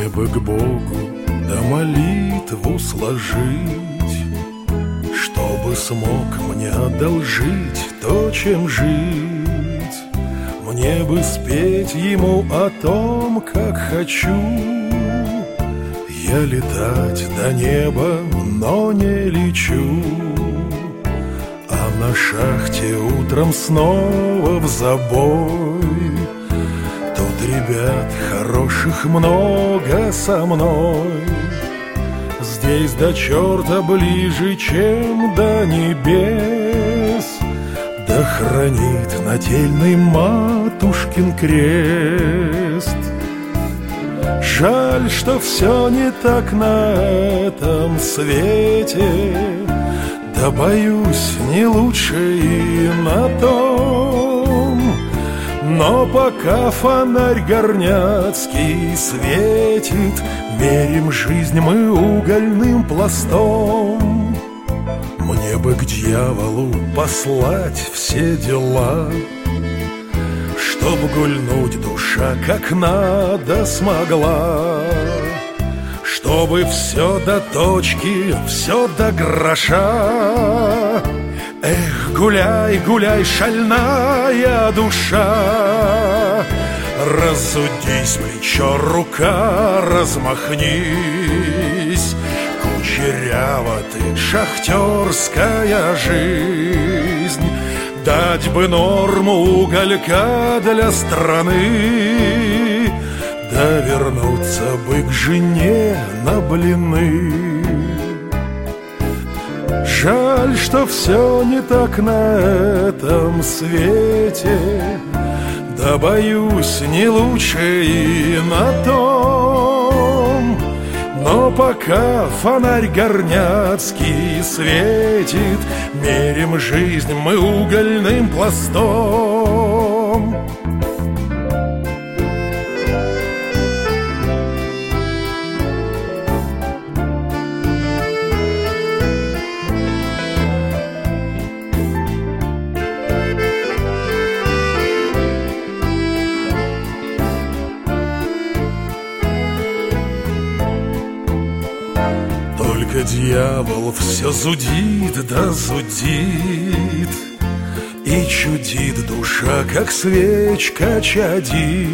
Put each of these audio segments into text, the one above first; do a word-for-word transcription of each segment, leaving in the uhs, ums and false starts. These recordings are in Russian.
Мне бы к Богу да молитву сложить, чтобы смог мне одолжить то, чем жить. Мне бы спеть ему о том, как хочу я летать до неба, но не лечу. А на шахте утром снова в забой. Тут ребят хороших много со мной. Здесь до черта ближе, чем до небес. Да хранит нательный матушкин крест. Жаль, что все не так на этом свете. Да боюсь, не лучше и на том. Но пока фонарь горняцкий светит, мерим жизнь мы угольным пластом. Мне бы к дьяволу послать все дела, чтоб гульнуть душа как надо смогла. Чтобы все до точки, все до гроша. Эх, гуляй, гуляй, шальная душа. Разудись, плечо, рука, размахнись. Кучерява ты, шахтерская жизнь. Дать бы норму уголька для страны, да вернуться бы к жене на блины. Жаль, что все не так на этом свете. Да боюсь, не лучше и на том. Но пока фонарь горняцкий светит, мерим жизнь мы угольным пластом. Только дьявол все зудит да зудит, и чудит душа, как свечка чадит.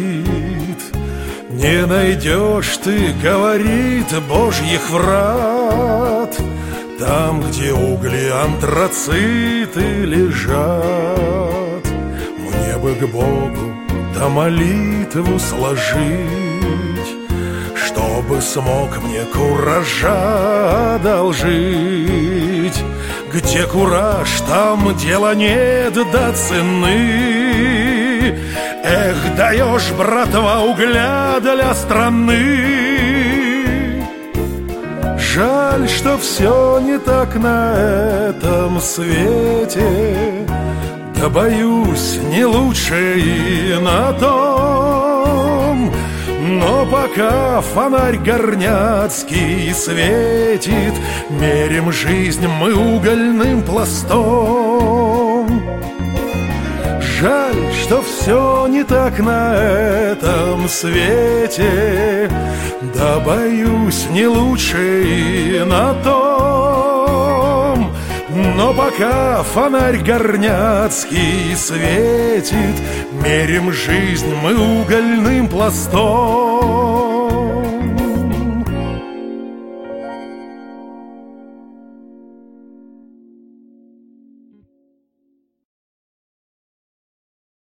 Не найдешь ты, говорит, божьих врат, там, где угли антрациты лежат. Мне бы к Богу да молитву сложить, чтобы смог мне куража одолжить. Где кураж, там дела нет до цены. Эх, даешь, братва, угля для страны. Жаль, что все не так на этом свете. Да боюсь, не лучше и на том. Но пока фонарь горняцкий светит, мерим жизнь мы угольным пластом. Жаль, что все не так на этом свете. Да боюсь, не лучше и на том. Но пока фонарь горняцкий светит, мерим жизнь мы угольным пластом.